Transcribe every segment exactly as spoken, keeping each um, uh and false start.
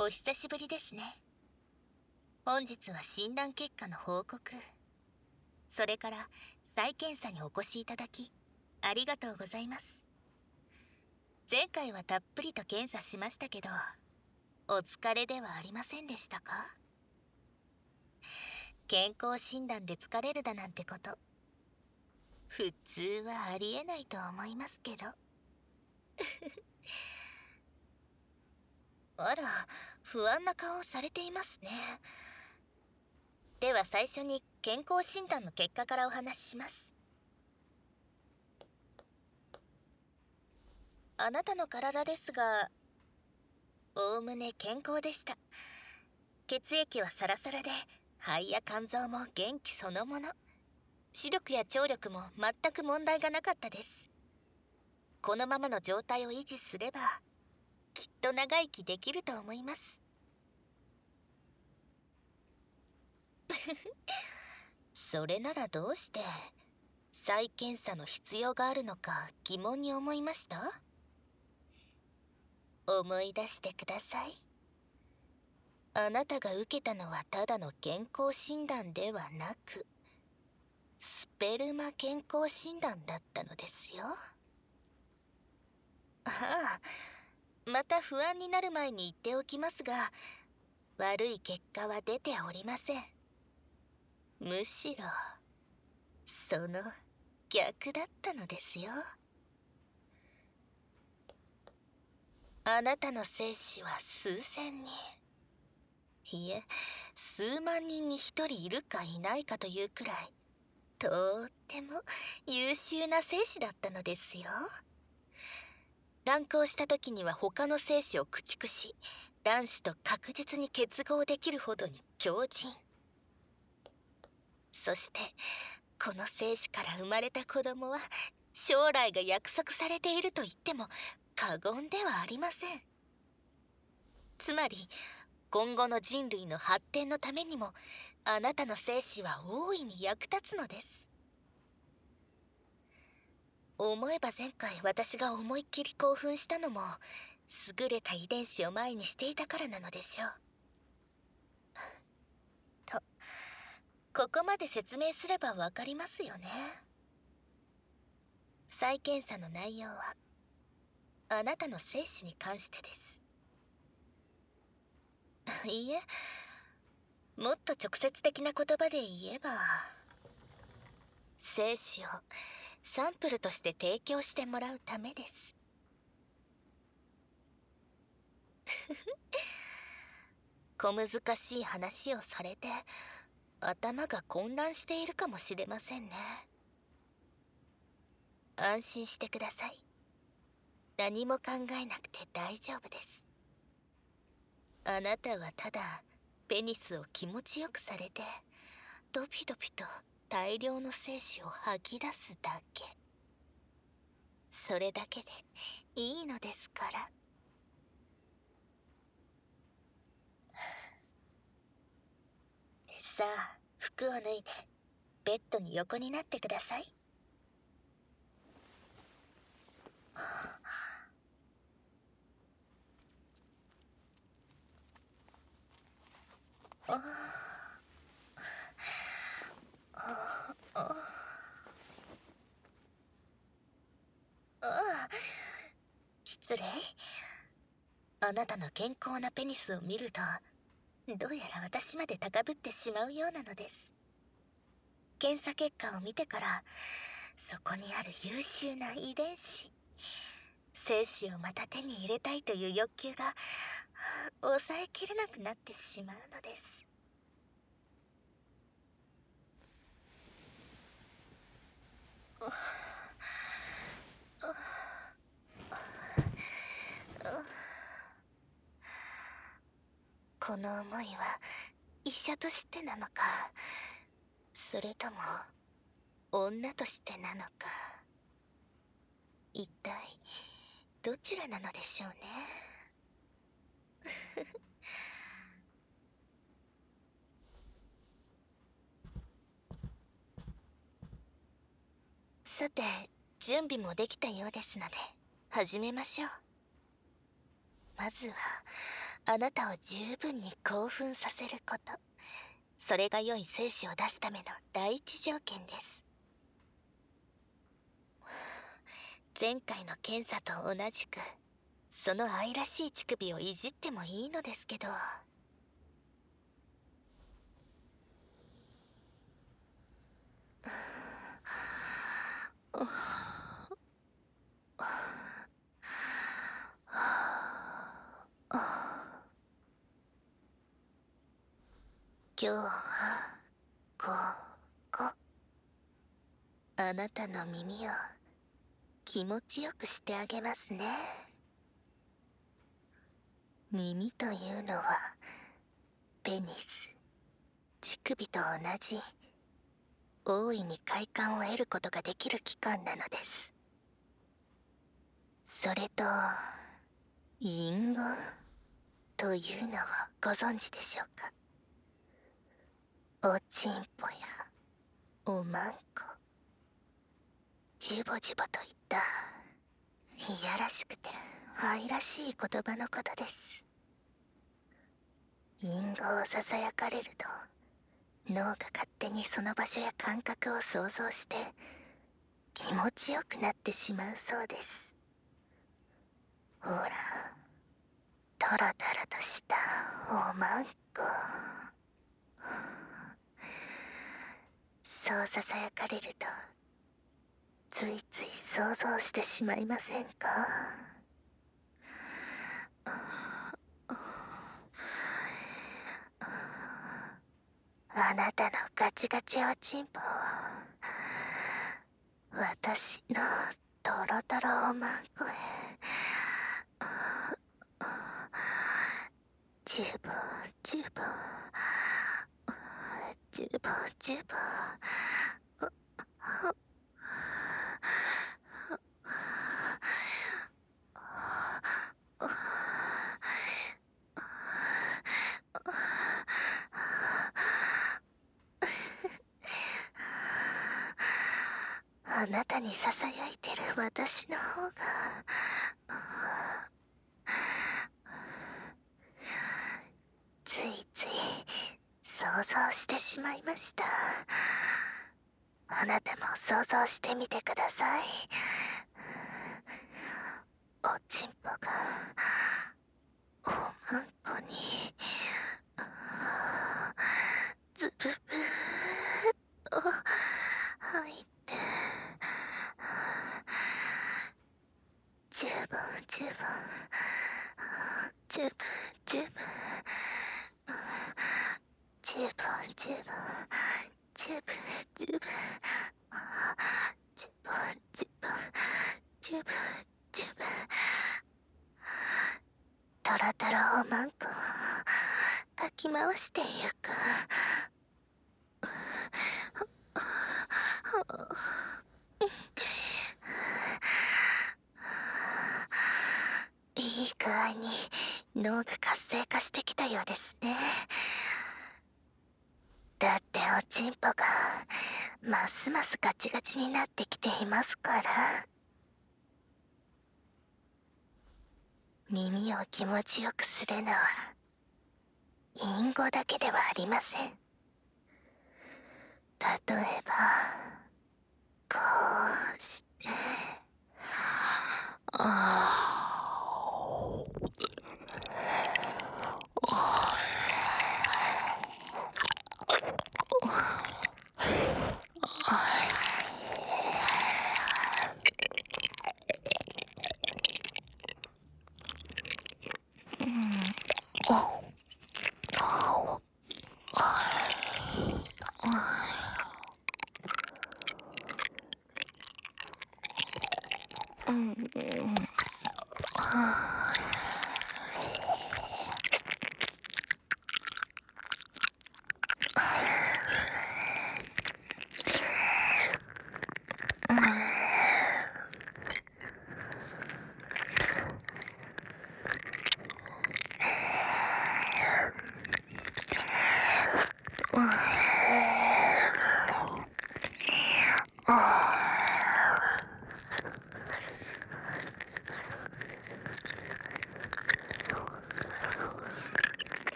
お久しぶりですね。本日は診断結果の報告、それから再検査にお越しいただきありがとうございます。前回はたっぷりと検査しましたけど、お疲れではありませんでしたか？健康診断で疲れるだなんてこと、普通はありえないと思いますけど。あら、不安な顔をされていますね。では最初に健康診断の結果からお話しします。あなたの体ですが、おおむね健康でした。血液はサラサラで、肺や肝臓も元気そのもの。視力や聴力も全く問題がなかったです。このままの状態を維持すれば、きっと長生きできると思います。それならどうして再検査の必要があるのか疑問に思いました？思い出してください。あなたが受けたのはただの健康診断ではなく、スペルマ健康診断だったのですよ。ああ、また不安になる前に言っておきますが、悪い結果は出ておりません。むしろ、その逆だったのですよ。あなたの精子は数千人、いえ、数万人に一人いるかいないかというくらい、とっても優秀な精子だったのですよ。卵胞した時には他の精子を駆逐し、卵子と確実に結合できるほどに強靭。そしてこの精子から生まれた子供は将来が約束されていると言っても過言ではありません。つまり今後の人類の発展のためにもあなたの精子は大いに役立つのです。思えば前回私が思いっきり興奮したのも優れた遺伝子を前にしていたからなのでしょう。と、ここまで説明すればわかりますよね。再検査の内容はあなたの精子に関してです。いいえ、もっと直接的な言葉で言えば、精子をサンプルとして提供してもらうためです。小難しい話をされて頭が混乱しているかもしれませんね。安心してください。何も考えなくて大丈夫です。あなたはただペニスを気持ちよくされてドピドピと大量の精子を吐き出すだけ。それだけでいいのですから。さあ、服を脱いでベッドに横になってください。ああああ、失礼。あなたの健康なペニスを見るとどうやら私まで高ぶってしまうようなのです。検査結果を見てからそこにある優秀な遺伝子、精子をまた手に入れたいという欲求が抑えきれなくなってしまうのです。この思いは医者としてなのか、それとも女としてなのか、一体どちらなのでしょうね。さて、準備もできたようですので始めましょう。まずはあなたを十分に興奮させること、それが良い精子を出すための第一条件です。前回の検査と同じく、その愛らしい乳首をいじってもいいのですけど。今日はここ、あなたの耳を気持ちよくしてあげますね。耳というのはペニス、乳首と同じ大いに快感を得ることができる器官なのです。それと隠語というのをご存知でしょうか。おちんぽやおまんこ、ジュボジュボといったいやらしくて愛らしい言葉のことです。隠語をささやかれると脳が勝手にその場所や感覚を想像して気持ちよくなってしまうそうです。ほら、トロトロとしたおまんこ、そうささやかれるとついつい想像してしまいませんか。あなたのガチガチおちんぽを私のトロトロおまんこへジュボジュボジュボジュボ、あなたにささやいてる私の方がついつい想像してしまいました。あなたも想像してみてください。おちんぽがおまんこにズブブーっと入ってジュボジュボジュブジュブジュボジュボジュブジュブジュボジュボジュブジュブ、トロトロおまんこをかき回してゆく。いい具合に脳が活性化してきたようですね。だっておちんぽがますますガチガチになってきていますから。耳を気持ちよくするのは隠語だけではありません。例えばこうしてあ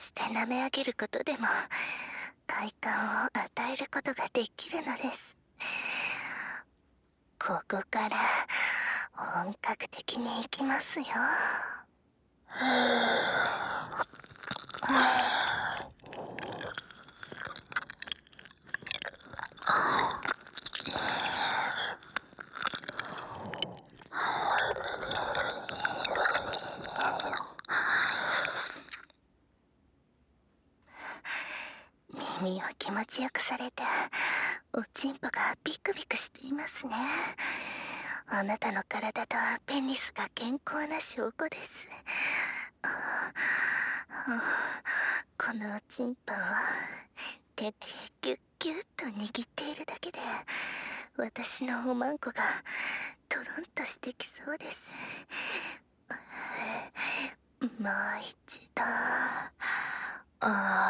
して舐め上げることでも快感を与えることができるのです。ここから本格的にいきますよ。耳を気持ちよくされておちんぽがビクビクしていますね。あなたの体とペニスが健康な証拠です。このおちんぽを手でギュッギュッと握っているだけで私のおまんこがトロンとしてきそうです。もう一度。あ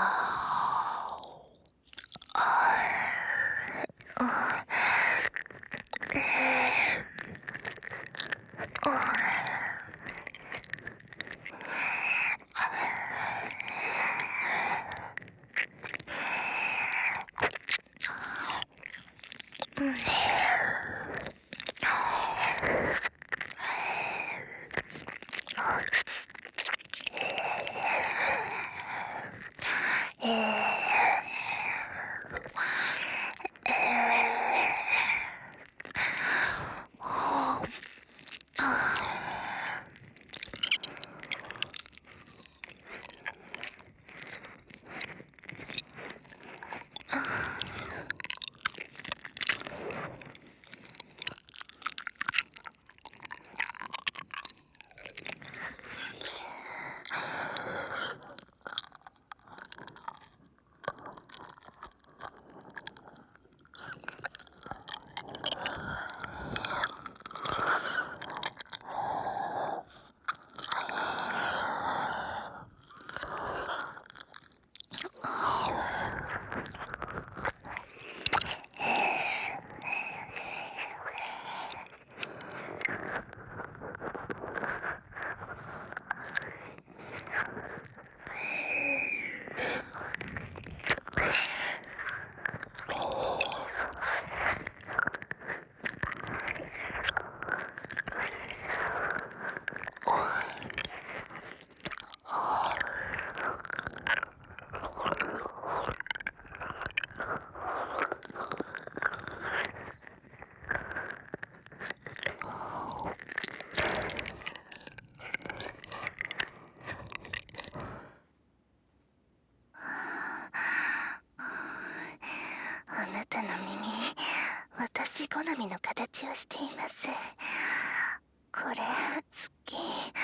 あなたの耳、私好みの形をしています。これ好き、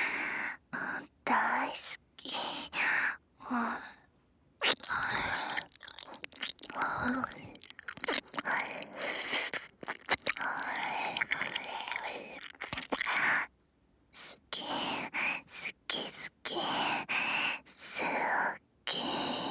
大好き。好き、好き、好き、好き。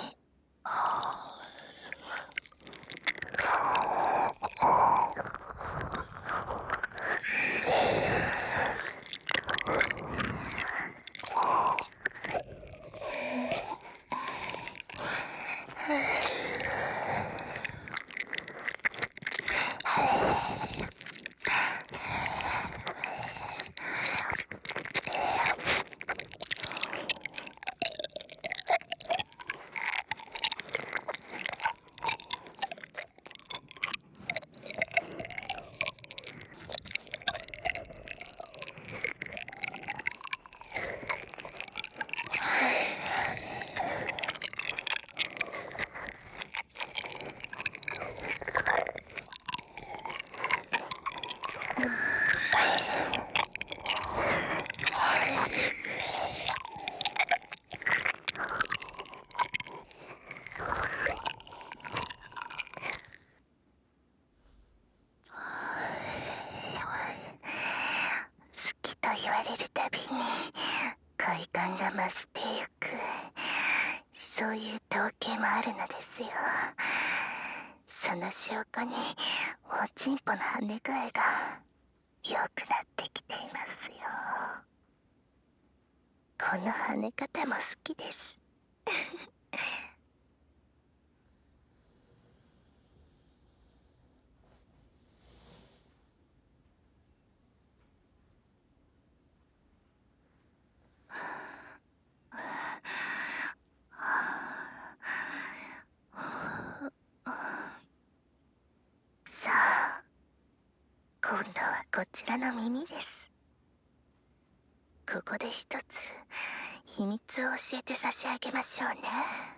言われるたびに快感が増してゆく、そういう統計もあるのですよ。その証拠におちんぽの跳ね具合が良くなってきていますよ。この跳ね方も好きです。 さあ、今度はこちらの耳です。ここで一つ秘密を教えて差し上げましょうね。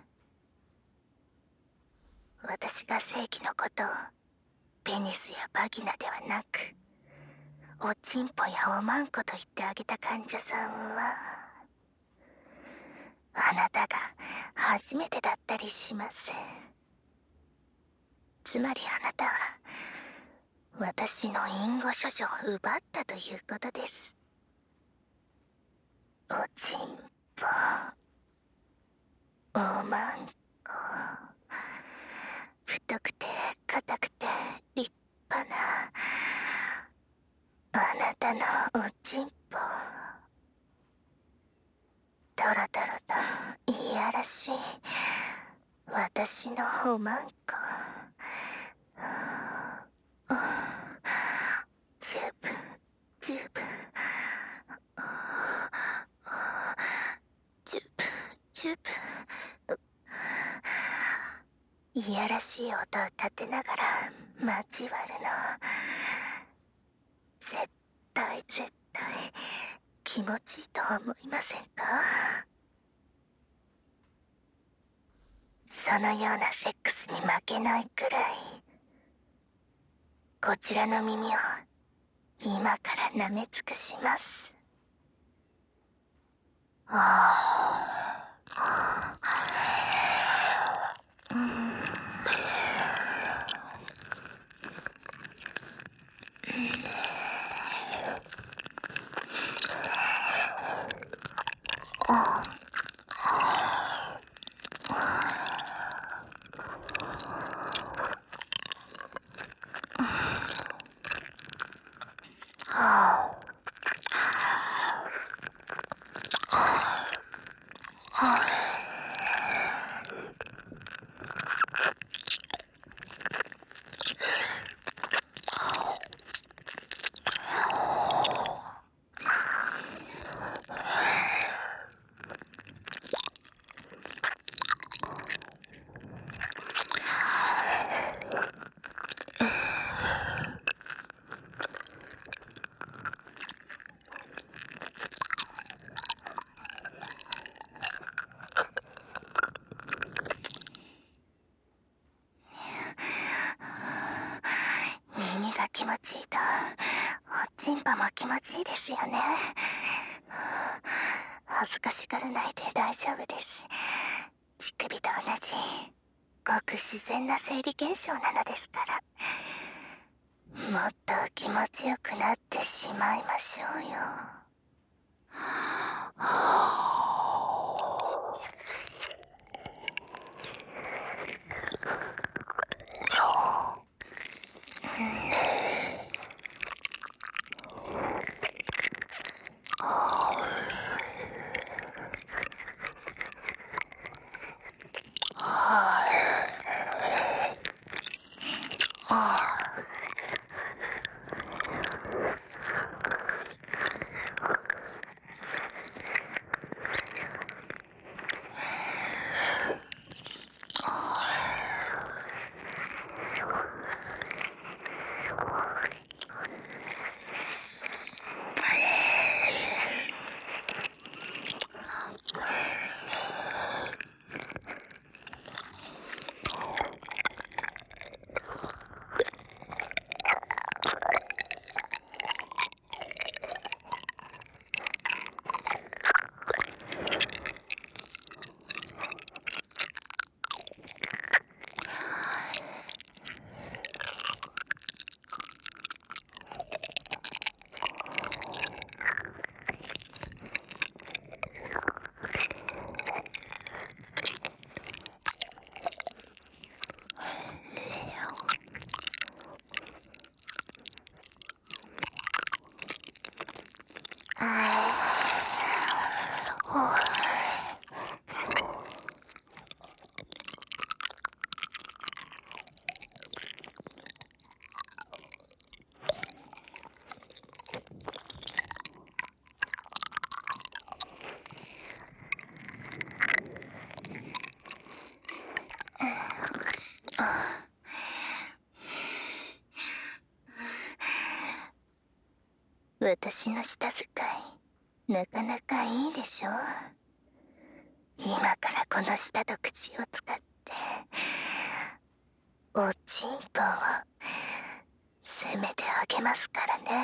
私が正規のことをペニスやバギナではなく、おちんぽやおまんこと言ってあげた患者さんは、あなたが初めてだったりします。つまりあなたは私の隠語処女を奪ったということです。おちんぽ、おまんこ、太くて硬くて立派なあなたのおちんぽ、ドロドロといやらしい私のおまんこ、十分十分十分十分いやらしい音を立てながら交わるの、絶対絶対気持ちいいと思いませんか？そのようなセックスに負けないくらい、こちらの耳を今から舐め尽くします。ああ、うん、ああ、耳が気持ちいいとおちんぽも気持ちいいですよね。恥ずかしがらないで大丈夫です。乳首と同じごく自然な生理現象なのですから、もっと気持ちよくなってしまいましょうよ。 私の舌使い、なかなかいいでしょ。今からこの舌と口を使って、おちんぽを攻めてあげますからね。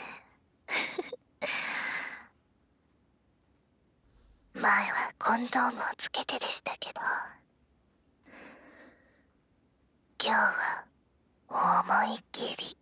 前はコンドームをつけてでしたけど、今日は思いっきり